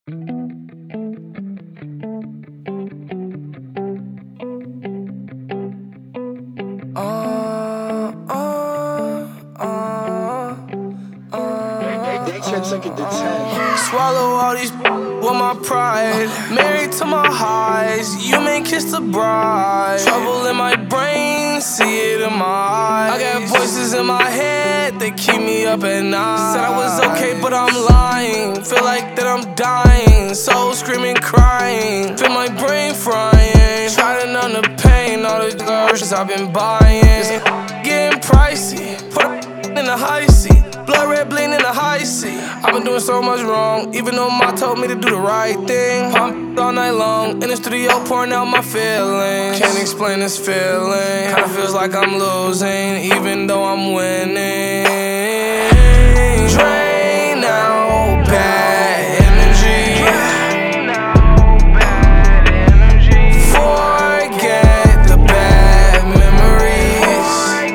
Swallow all these with my pride. Married to my highs, you may kiss the bride. Trouble in my brain, see it in my eyes. I got voices in my head, they keep me up at night. Said I was okay, but I'm lying. Feel like that I'm dying, soul screaming, crying. Feel my brain frying, try to numb the pain. All the garbage I've been buying, it's getting pricey. Put in the high seat, blood red bleeding in the high seat. I've been doing so much wrong, even though Ma told me to do the right thing. Pump all night long, in the studio pouring out my feelings. Can't explain this feeling, kinda feels like I'm losing, even though I'm winning. Drain out bad energy, forget the bad memories.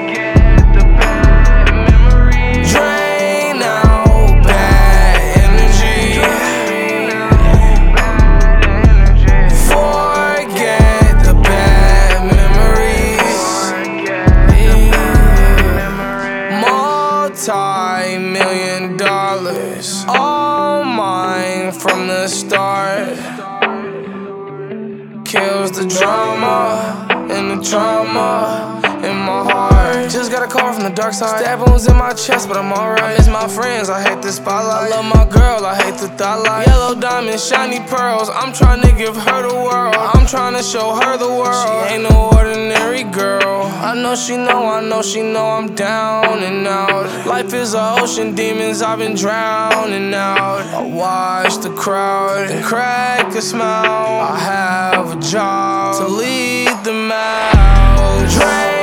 Drain out bad energy, forget the bad memories. Multi-million dollars, all mine from the start. Kills the drama and the trauma in my heart. Just got a call from the dark side. Stab wounds in my chest, but I'm alright. I miss my friends, I hate the spotlight. I love my girl, I hate the thought light. Yellow diamonds, shiny pearls, I'm trying to give her the world. I'm trying to show her the world. She ain't no ordinary girl. I know she know I'm down and out. Life is an ocean, demons I've been drowning out. I watch the crowd and crack a smile. I have a job to lead them out. Drain